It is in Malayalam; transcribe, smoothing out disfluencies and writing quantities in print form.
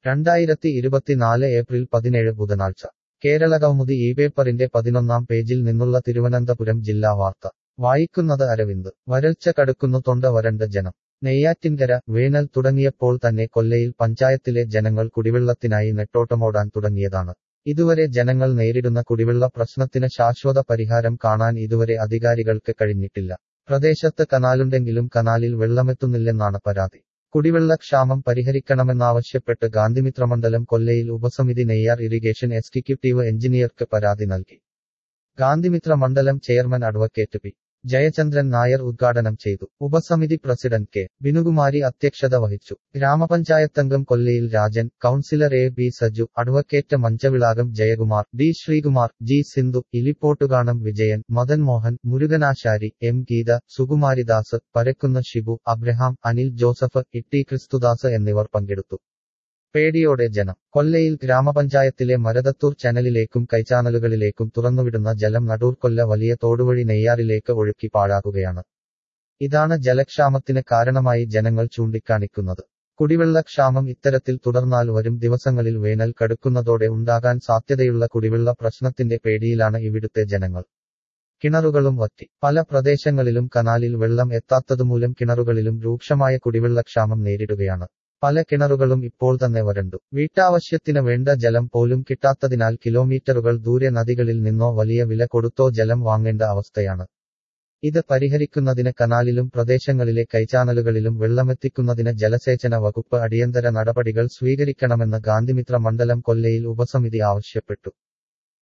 2024 ഏപ്രിൽ 17 ബുധനാഴ്ച കേരളകൗമുദി ഈ പേപ്പറിന്റെ 11-ാം പേജിൽ നിന്നുള്ള തിരുവനന്തപുരം ജില്ലാ വാർത്ത വായിക്കുന്നത് അരവിന്ദ്. വരൾച്ച കടുക്കുന്നു, തൊണ്ട വരണ്ട് ജനം. നെയ്യാറ്റിൻകര. വേനൽ തുടങ്ങിയപ്പോൾ തന്നെ കൊല്ലയിൽ പഞ്ചായത്തിലെ ജനങ്ങൾ കുടിവെള്ളത്തിനായി നെട്ടോട്ടമോടാൻ തുടങ്ങിയതാണ്. ഇതുവരെ ജനങ്ങൾ നേരിടുന്ന കുടിവെള്ള പ്രശ്നത്തിന് ശാശ്വത പരിഹാരം കാണാൻ ഇതുവരെ അധികാരികൾക്ക് കഴിഞ്ഞിട്ടില്ല. പ്രദേശത്ത് കനാലുണ്ടെങ്കിലും കനാലിൽ വെള്ളമെത്തുന്നില്ലെന്നാണ് പരാതി. കുടിവെള്ളക്ഷാമം പരിഹരിക്കണമെന്നാവശ്യപ്പെട്ട് ഗാന്ധിമിത്രമണ്ഡലം കൊല്ലയിൽ ഉപസമിതി നെയ്യാർ ഇറിഗേഷൻ എക്സിക്യൂട്ടീവ് എഞ്ചിനീയർക്ക് പരാതി നൽകി. ഗാന്ധിമിത്ര മണ്ഡലം chairman advocate P. Jayachandran Nair ഉദ്ഘാടനം ചെയ്തു. ഉപസമിതി പ്രസിഡന്റ് കെ. ബിനുകുമാരി അധ്യക്ഷത വഹിച്ചു. ഗ്രാമപഞ്ചായത്തംഗം കൊല്ലയിൽ Rajan, councillor A. B. Saju, advocate Manchavilakam Jayakumar, D. Sreekumar, G. Sindhu, Ilippottukanam Vijayan, Madan Mohan, Muruganasari, M. Geetha, Sukumaridas, Parakkunnu Shibu, Abraham, Anil Joseph, Itty Kristudas എന്നിവർ പങ്കെടുത്തു. പേടിയോടെ ജനം. കൊല്ലയിൽ ഗ്രാമപഞ്ചായത്തിലെ മരതത്തൂർ ചാനലിലേക്കും കൈച്ചാനലുകളിലേക്കും തുറന്നുവിടുന്ന ജലം നടൂർക്കൊല്ല വലിയ തോടുവഴി നെയ്യാറിലേക്ക് ഒഴുക്കി പാഴാകുകയാണ്. ഇതാണ് ജലക്ഷാമത്തിന് കാരണമായി ജനങ്ങൾ ചൂണ്ടിക്കാണിക്കുന്നത്. കുടിവെള്ളക്ഷാമം ഇത്തരത്തിൽ തുടർന്നാൽ വരും ദിവസങ്ങളിൽ വേനൽ കടുക്കുന്നതോടെ ഉണ്ടാകാൻ സാധ്യതയുള്ള കുടിവെള്ള പ്രശ്നത്തിന്റെ പേടിയിലാണ് ഇവിടുത്തെ ജനങ്ങൾ. കിണറുകളും വറ്റി. പല പ്രദേശങ്ങളിലും കനാലിൽ വെള്ളം എത്താത്തതുമൂലം കിണറുകളിലും രൂക്ഷമായ കുടിവെള്ളക്ഷാമം നേരിടുകയാണ്. പല കിണറുകളും ഇപ്പോൾ തന്നെ വരണ്ടു. വീട്ടാവശ്യത്തിന് വേണ്ട ജലം പോലും കിട്ടാത്തതിനാൽ കിലോമീറ്ററുകൾ ദൂരെ നദികളിൽ നിന്നോ വലിയ വില കൊടുത്തോ ജലം വാങ്ങേണ്ട അവസ്ഥയാണ്. ഇത് പരിഹരിക്കുന്നതിന് കനാലിലും പ്രദേശങ്ങളിലെ കൈച്ചാനലുകളിലും വെള്ളമെത്തിക്കുന്നതിന് ജലസേചന വകുപ്പ് അടിയന്തര നടപടികൾ സ്വീകരിക്കണമെന്ന് ഗാന്ധിമിത്ര മണ്ഡലം കൊല്ലയിൽ ഉപസമിതി ആവശ്യപ്പെട്ടു.